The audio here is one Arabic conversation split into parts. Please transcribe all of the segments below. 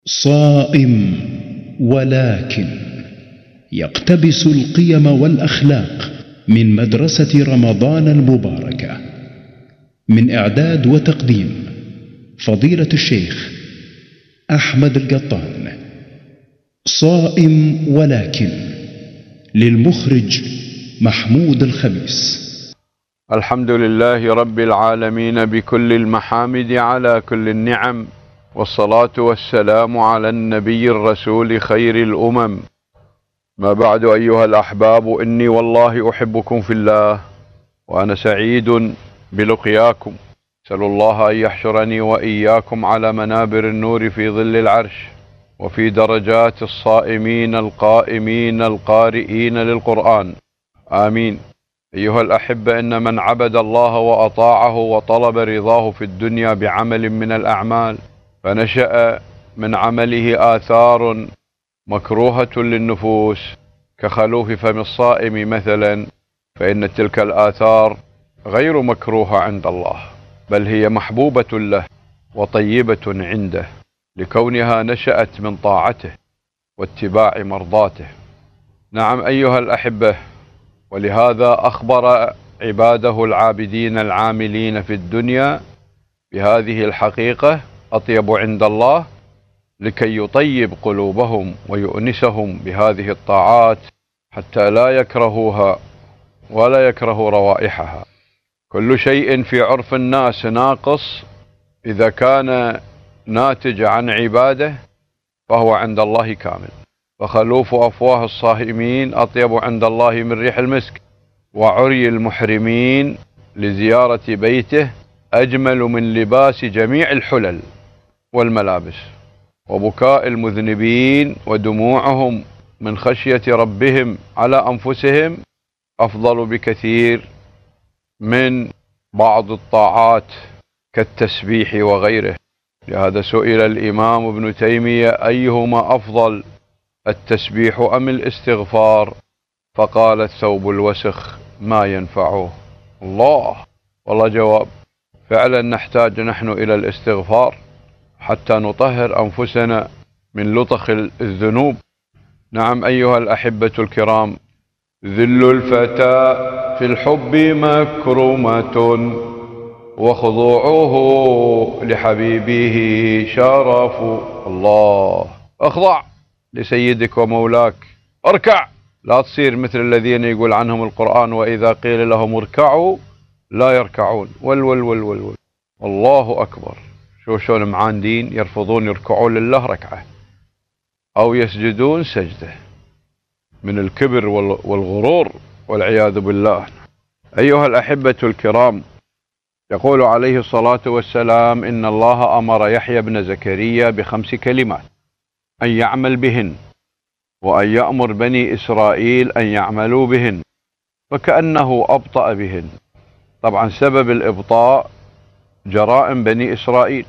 صائم ولكن يقتبس القيم والأخلاق من مدرسة رمضان المباركة. من إعداد وتقديم فضيلة الشيخ أحمد القطان. صائم ولكن للمخرج محمود الخميس. الحمد لله رب العالمين بكل المحامد على كل النعم، والصلاة والسلام على النبي الرسول خير الأمم. ما بعد أيها الأحباب، إني والله أحبكم في الله، وأنا سعيد بلقياكم. أسأل الله أن يحشرني وإياكم على منابر النور في ظل العرش، وفي درجات الصائمين القائمين القارئين للقرآن، آمين. أيها الأحبة، إن من عبد الله وأطاعه وطلب رضاه في الدنيا بعمل من الأعمال، فنشأ من عمله آثار مكروهة للنفوس كخلوف فم الصائم مثلا، فإن تلك الآثار غير مكروهة عند الله، بل هي محبوبة له وطيبة عنده، لكونها نشأت من طاعته واتباع مرضاته. نعم أيها الأحبة، ولهذا أخبر عباده العابدين العاملين في الدنيا بهذه الحقيقة: أطيب عند الله، لكي يطيب قلوبهم ويؤنسهم بهذه الطاعات حتى لا يكرهوها ولا يكرهوا روائحها. كل شيء في عرف الناس ناقص إذا كان ناتج عن عبادة فهو عند الله كامل. فخلوف أفواه الصائمين أطيب عند الله من ريح المسك، وعري المحرمين لزيارة بيته أجمل من لباس جميع الحلل والملابس، وبكاء المذنبين ودموعهم من خشية ربهم على أنفسهم أفضل بكثير من بعض الطاعات كالتسبيح وغيره. لهذا سئل الإمام ابن تيمية: أيهما أفضل، التسبيح أم الاستغفار؟ فقال: الثوب الوسخ ما ينفعه. الله، والله جواب. فعلا نحتاج نحن إلى الاستغفار حتى نطهر أنفسنا من لطخ الذنوب. نعم أيها الأحبة الكرام، ذل الفتى في الحب مكرمة، وخضوعه لحبيبه شرف. الله، اخضع لسيدك ومولاك، اركع، لا تصير مثل الذين يقول عنهم القرآن: وإذا قيل لهم اركعوا لا يركعون. ول الله أكبر. شلون معاندين يرفضون يركعون لله ركعة أو يسجدون سجدة من الكبر والغرور والعياذ بالله. أيها الأحبة الكرام، يقول عليه الصلاة والسلام: إن الله أمر يحيى بن زكريا ب5 كلمات أن يعمل بهن، وأن يأمر بني إسرائيل أن يعملوا بهن، فكأنه أبطأ بهن. طبعا سبب الإبطاء جرائم بني إسرائيل،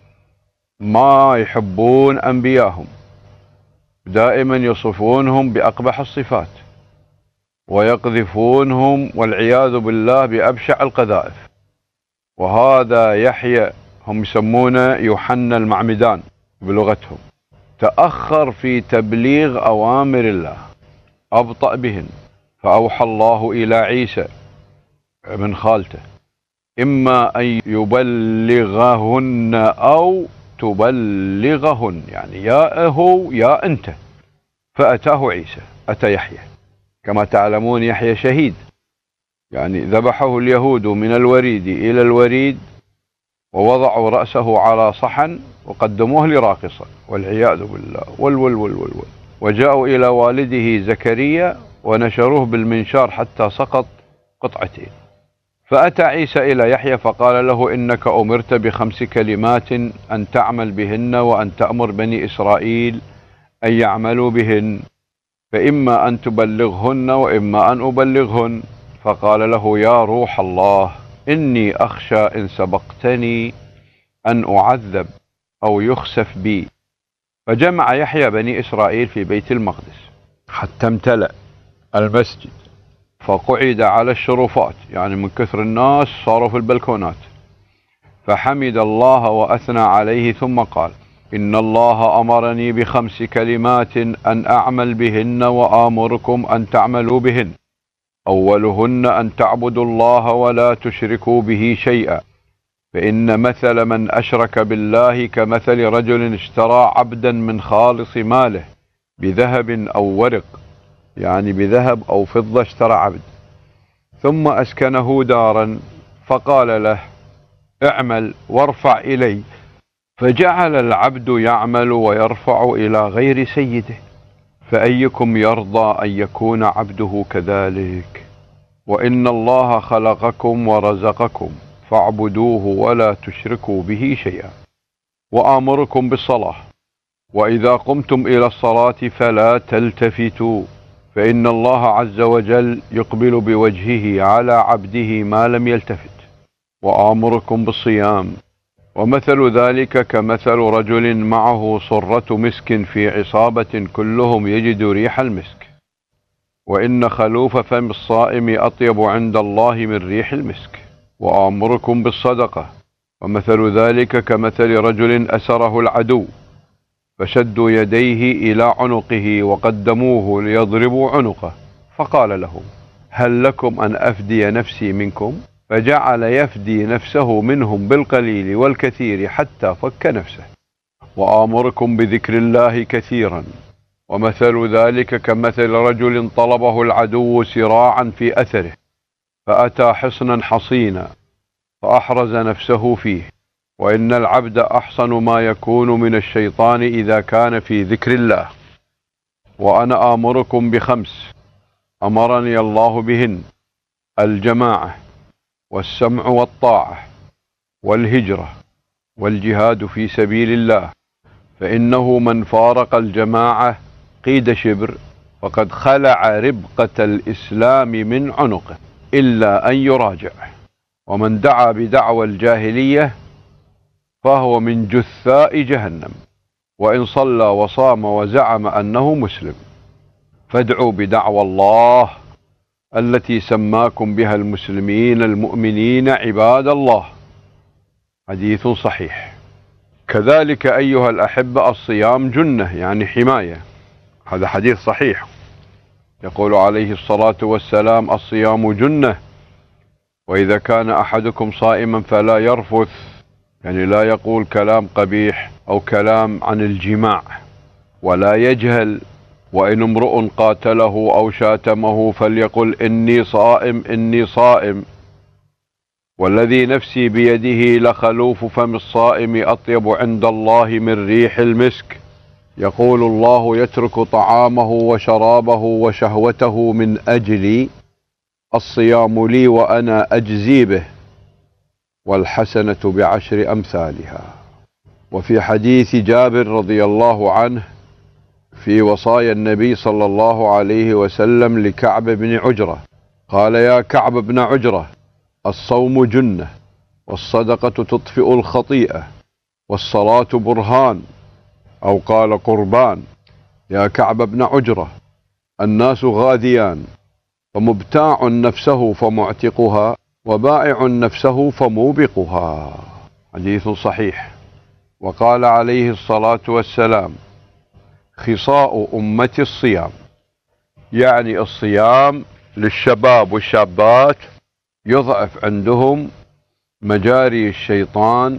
ما يحبون أنبياهم، دائما يصفونهم بأقبح الصفات ويقذفونهم والعياذ بالله بأبشع القذائف. وهذا يحيى هم يسمونه يوحنا المعمدان بلغتهم، تأخر في تبليغ أوامر الله، أبطأ بهن. فأوحى الله إلى عيسى ابن خالته: إما أن يبلغهن أو تبلغهن، يعني يا هو يا أنت. فأتاه عيسى، أتى يحيى. كما تعلمون يحيى شهيد، يعني ذبحه اليهود من الوريد إلى الوريد، ووضعوا رأسه على صحن وقدموه لراقصة والعياذ بالله. وجاءوا إلى والده زكريا ونشروه بالمنشار حتى سقط قطعتين. فأتى عيسى إلى يحيى فقال له: إنك أمرت ب5 كلمات أن تعمل بهن، وأن تأمر بني إسرائيل أن يعملوا بهن، فإما أن تبلغهن وإما أن أبلغهن. فقال له: يا روح الله، إني أخشى إن سبقتني أن أعذب أو يخسف بي. فجمع يحيى بني إسرائيل في بيت المقدس حتى امتلأ المسجد، فقعد على الشرفات، يعني من كثر الناس صاروا في البلكونات، فحمد الله وأثنى عليه، ثم قال: إن الله أمرني ب5 كلمات أن أعمل بهن وآمركم أن تعملوا بهن. أولهن أن تعبدوا الله ولا تشركوا به شيئا، فإن مثل من أشرك بالله كمثل رجل اشترى عبدا من خالص ماله بذهب أو ورق، يعني بذهب أو فضة اشترى عبد، ثم أسكنه دارا فقال له اعمل وارفع إلي، فجعل العبد يعمل ويرفع إلى غير سيده، فأيكم يرضى أن يكون عبده كذلك؟ وإن الله خلقكم ورزقكم فاعبدوه ولا تشركوا به شيئا. وآمركم بالصلاة، وإذا قمتم إلى الصلاة فلا تلتفتوا، فإن الله عز وجل يقبل بوجهه على عبده ما لم يلتفت. وآمركم بالصيام، ومثل ذلك كمثل رجل معه صرة مسك في عصابة كلهم يجد ريح المسك، وإن خلوف فم الصائم أطيب عند الله من ريح المسك. وآمركم بالصدقة، ومثل ذلك كمثل رجل أسره العدو فشدوا يديه إلى عنقه وقدموه ليضربوا عنقه، فقال لهم هل لكم أن أفدي نفسي منكم؟ فجعل يفدي نفسه منهم بالقليل والكثير حتى فك نفسه. وآمركم بذكر الله كثيرا، ومثل ذلك كمثل رجل طلبه العدو سراعا في أثره، فأتى حصنا حصينا فأحرز نفسه فيه. وإن العبد أحصن ما يكون من الشيطان إذا كان في ذكر الله. وأنا آمركم ب5 أمرني الله بهن: الجماعة، والسمع والطاعة، والهجرة، والجهاد في سبيل الله، فإنه من فارق الجماعة قيد شبر فقد خلع ربقة الإسلام من عنقه إلا أن يراجع. ومن دعا بدعوى الجاهلية فهو من جثاء جهنم، وإن صلى وصام وزعم أنه مسلم. فادعوا بدعوى الله التي سماكم بها المسلمين المؤمنين عباد الله. حديث صحيح. كذلك أيها الأحبة الصيام جنة، يعني حماية، هذا حديث صحيح. يقول عليه الصلاة والسلام الصيام جنة، وإذا كان أحدكم صائما فلا يرفث، يعني لا يقول كلام قبيح أو كلام عن الجماع، ولا يجهل. وإن امرؤ قاتله أو شاتمه فليقل إني صائم إني صائم، والذي نفسي بيده لخلوف فم الصائم أطيب عند الله من ريح المسك. يقول الله يترك طعامه وشرابه وشهوته من أجلي، الصيام لي وأنا أجزي به، والحسنة ب10 أمثالها. وفي حديث جابر رضي الله عنه في وصايا النبي صلى الله عليه وسلم لكعب بن عجرة قال: يا كعب بن عجرة، الصوم جنة، والصدقة تطفئ الخطيئة، والصلاة برهان، أو قال قربان. يا كعب بن عجرة، الناس غاذيان، فمبتاع نفسه فمعتقها، وبائع نفسه فموبقها. حديث صحيح. وقال عليه الصلاة والسلام: خصاء أمتي الصيام، يعني الصيام للشباب والشابات يضعف عندهم مجاري الشيطان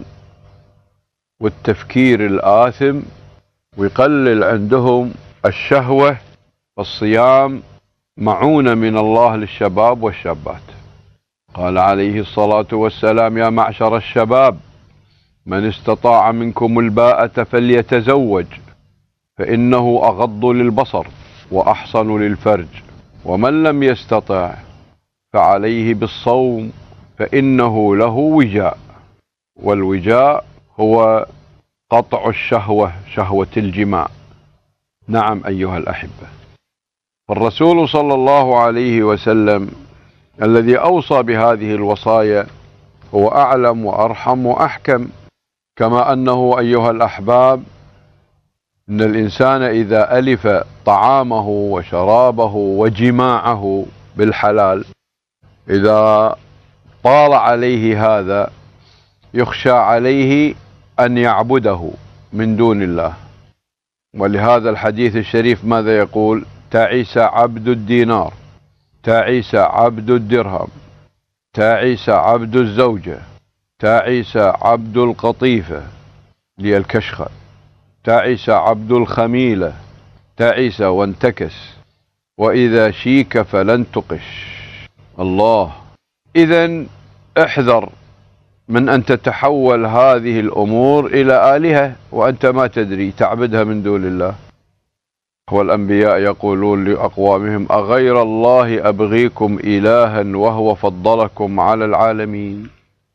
والتفكير الآثم، ويقلل عندهم الشهوة. فالصيام معونة من الله للشباب والشابات. قال عليه الصلاة والسلام: يا معشر الشباب، من استطاع منكم الباءة فليتزوج، فإنه أغض للبصر وأحصن للفرج، ومن لم يستطع فعليه بالصوم، فإنه له وجاء، والوجاء هو قطع الشهوة، شهوة الجماع. نعم أيها الأحبة، فالرسول صلى الله عليه وسلم الذي أوصى بهذه الوصايا هو أعلم وأرحم وأحكم. كما أنه أيها الأحباب إن الإنسان إذا ألف طعامه وشرابه وجماعه بالحلال، إذا طال عليه هذا يخشى عليه أن يعبده من دون الله. ولهذا الحديث الشريف ماذا يقول؟ تعيس عبد الدينار، تعيس عبد الدرهم، تعيس عبد الزوجة، تعيس عبد القطيفة للكشخة، تعيس عبد الخميلة، تعيس وانتكس، وإذا شيك فلن تقش. الله. إذن احذر من أن تتحول هذه الأمور إلى آلهة وأنت ما تدري، تعبدها من دون الله. والأنبياء يقولون لأقوامهم أغير الله أبغيكم إلها وهو فضلكم على العالمين.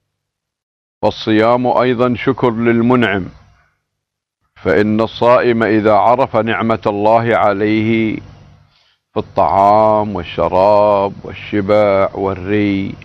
والصيام أيضا شكر للمنعم، فإن الصائم إذا عرف نعمة الله عليه في الطعام والشراب والشبع والري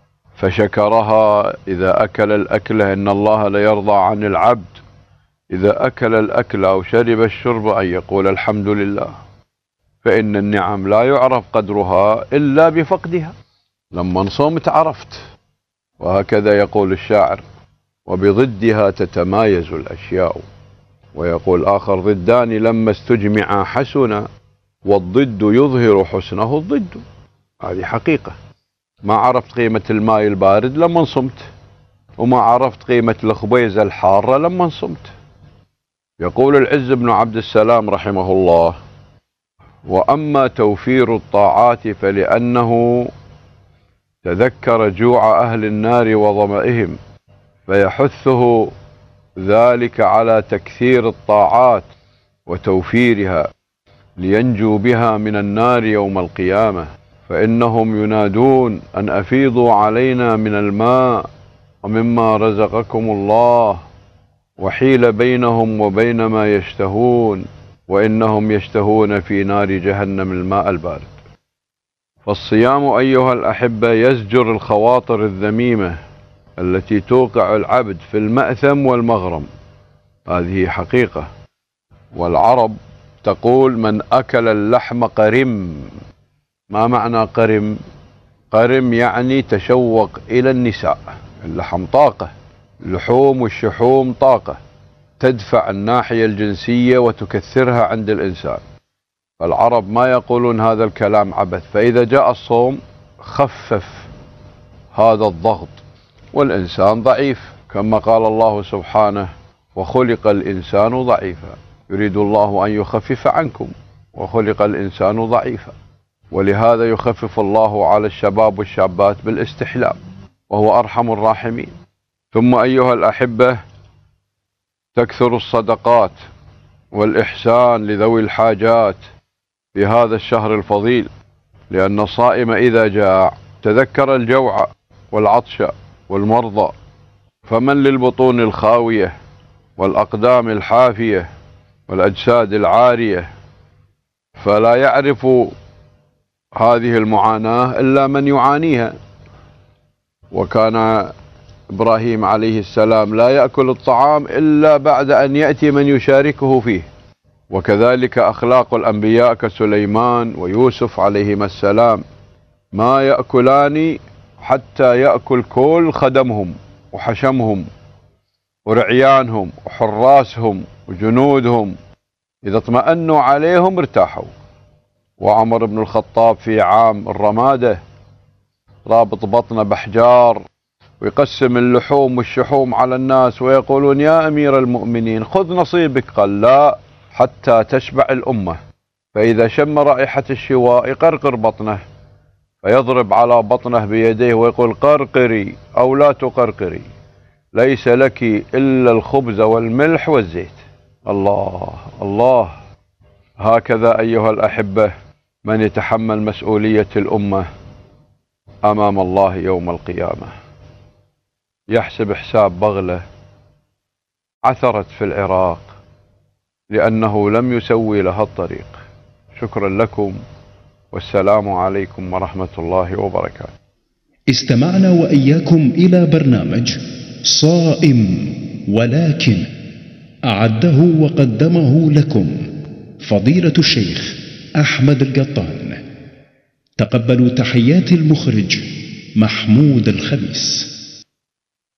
فشكرها، إذا أكل الأكلة إن الله ليرضى عن العبد إذا أكل الأكل أو شرب الشرب أن يقول الحمد لله، فإن النعم لا يعرف قدرها إلا بفقدها. لما صمت عرفت. وهكذا يقول الشاعر: وبضدها تتمايز الأشياء. ويقول آخر: ضدان لما استجمعا حسنا، والضد يظهر حسنه الضد. هذه حقيقة. ما عرفت قيمة الماء البارد لما صمت، وما عرفت قيمة الخبيزة الحارة لما صمت. يقول العز بن عبد السلام رحمه الله: وأما توفير الطاعات فلأنه تذكر جوع أهل النار وظمئهم، فيحثه ذلك على تكثير الطاعات وتوفيرها لينجو بها من النار يوم القيامة. فإنهم ينادون أن أفيضوا علينا من الماء ومما رزقكم الله، وحيل بينهم وبين ما يشتهون، وإنهم يشتهون في نار جهنم الماء البارد. فالصيام أيها الأحبة يزجر الخواطر الذميمة التي توقع العبد في المأثم والمغرم. هذه حقيقة. والعرب تقول: من أكل اللحم قرم. ما معنى قرم؟ قرم يعني تشوق إلى النساء. اللحم طاقة، اللحوم والشحوم طاقة تدفع الناحية الجنسية وتكثرها عند الإنسان. فالعرب ما يقولون هذا الكلام عبث. فإذا جاء الصوم خفف هذا الضغط، والإنسان ضعيف كما قال الله سبحانه: وخلق الإنسان ضعيفا، يريد الله أن يخفف عنكم وخلق الإنسان ضعيفا. ولهذا يخفف الله على الشباب والشابات بالاستحلام، وهو أرحم الراحمين. ثم أيها الأحبة تكثر الصدقات والإحسان لذوي الحاجات في هذا الشهر الفضيل، لأن الصائم إذا جاع تذكر الجوع والعطش والمرضى. فمن للبطون الخاوية والأقدام الحافية والأجساد العارية، فلا يعرف هذه المعاناة إلا من يعانيها. وكان إبراهيم عليه السلام لا يأكل الطعام إلا بعد أن يأتي من يشاركه فيه. وكذلك أخلاق الأنبياء كسليمان ويوسف عليهما السلام، ما يأكلان حتى يأكل كل خدمهم وحشمهم ورعيانهم وحراسهم وجنودهم، إذا اطمأنوا عليهم ارتاحوا. وعمر بن الخطاب في عام الرمادة رابط بطنه بحجار ويقسم اللحوم والشحوم على الناس، ويقولون: يا أمير المؤمنين خذ نصيبك. قال: لا، حتى تشبع الأمة. فإذا شم رائحة الشواء يقرقر بطنه، فيضرب على بطنه بيديه ويقول: قرقري أو لا تقرقري، ليس لك إلا الخبز والملح والزيت. الله الله. هكذا أيها الأحبة من يتحمل مسؤولية الأمة أمام الله يوم القيامة يحسب حساب بغلة عثرت في العراق لأنه لم يسوي لها الطريق. شكرا لكم، والسلام عليكم ورحمة الله وبركاته. استمعنا وإياكم إلى برنامج صائم ولكن، أعده وقدمه لكم فضيلة الشيخ أحمد القطان. تقبلوا تحيات المخرج محمود الخميس.